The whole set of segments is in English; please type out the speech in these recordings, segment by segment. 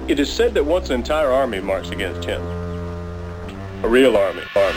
It is said that once an entire army marched against him. A real army. 1,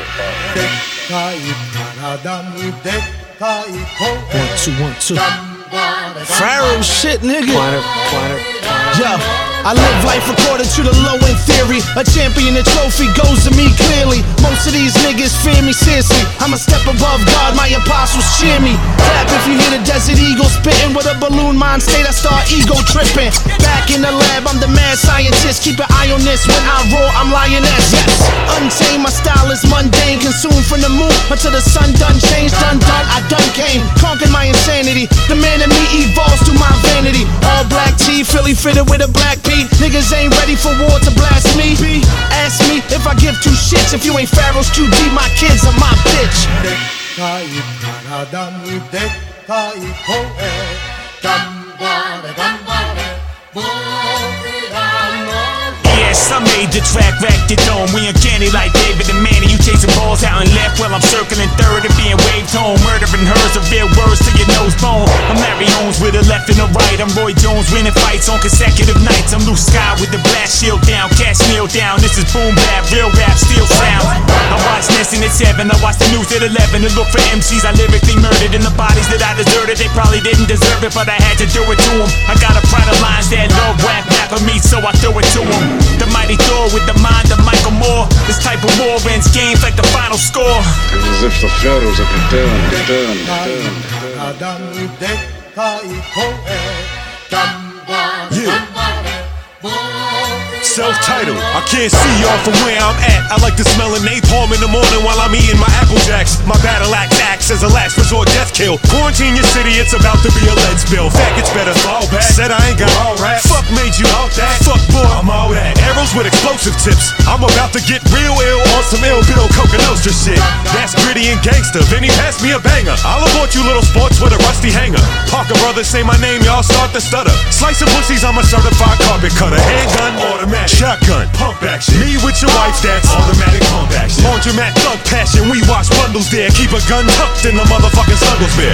2, 1, 2. Pharaoh shit, nigga. Yo, I live life according to the low end theory. A champion, a trophy goes to me clearly. Most of these niggas fear me seriously. I'm a step above God, my apostles cheer me. Clap if you hear the Desert Eagle spitting. With a balloon mind state, I start ego tripping. Back in the lab, I'm the mad scientist. Keep an eye on this, when I roar, I'm lioness. Yes, untamed, my style is mundane. Consumed from the moon until the sun done changed. Done, I done came. Conquered my insanity. The man in me evolves through my vanity. All black tee, Philly fitted with a black P. Niggas ain't ready for war to blast me. Ask me if I give two shits. If you ain't Pharaoh's QD, my kids are my bitch. Yes, I made the track, racked it on. We uncanny like David and Manny. You chasing balls out and left while I'm circling third and being waved home. Murdering hers are real words to your nose bone. I'm Larry Holmes with a left and a right. I'm Roy Jones winning fights on consecutive nights. I'm Luke Sky with the blast shield down, cash kneel down. This is boom bap, real rap, steel sound. I watch Nessun at 7, I watch the news at 11 to look for MCs I lyrically murdered. And the bodies that I deserted, they probably didn't deserve it, but I had to do it to them. I got a pride of lines that love rap for me, so I throw it to them. The mighty Thor with the mind of Michael Moore. This type of war ends games like the final score. As if the pharaohs have returned. Self-titled, I can't see y'all from where I'm at. I like to smell a napalm in the morning while I'm eating my Apple Jacks. My battle axe acts as a last resort death kill. Quarantine your city, it's about to be a lead spill. Faggots better fall back. Said I ain't got all rap. Fuck made you all that. Fuck boy, I'm all that. Arrows with explosive tips. I'm about to get real ill on some ill Bill Coca Nostra shit. That's gritty and gangster. Vinny pass me a banger. I'll abort you little sports with a rusty hanger. Parker brothers say my name, y'all start to stutter. Slicing pussies, I'm a certified carpet cutter. Handgun, automatic, shotgun, pump action. Me with your wife, that's automatic pump action. Laundromat, thug passion, we wash bundles there. Keep a gun tucked in the motherfucking snuggles bear.